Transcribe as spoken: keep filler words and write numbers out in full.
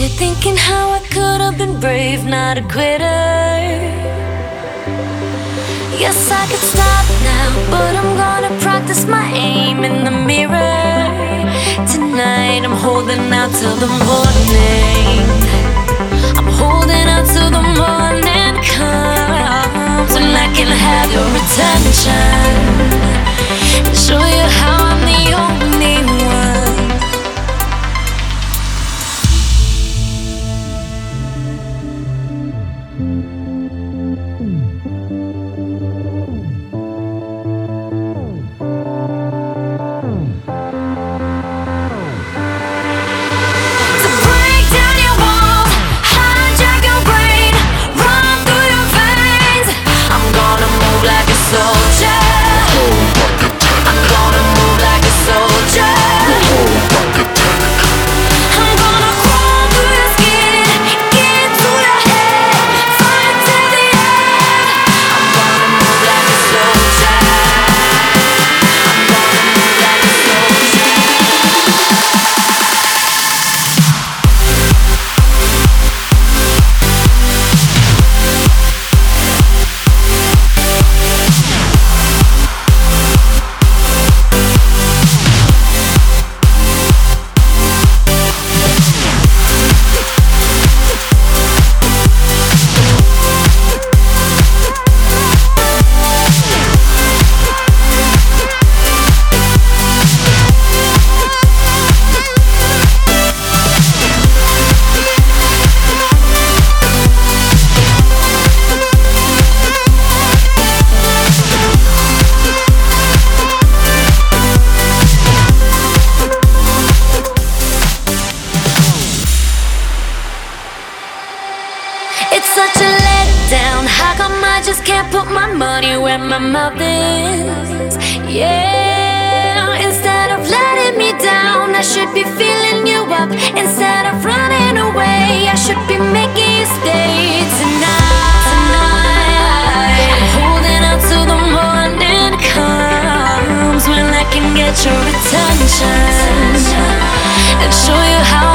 thinking how I could have been brave, not a quitter. Yes, I could stop now, but I'm gonna practice my aim in the mirror. Tonight I'm holding out till the morning. I'm holding out till the morning comes, and I can have your attention and show you how I'm the only one. It's such a letdown. How come I just can't put my money where my mouth is? Yeah, instead of letting me down, I should be filling you up. Instead of running away, I should be making you stay tonight. Tonight, I'm holding out till the morning comes, when I can get your attention and show you how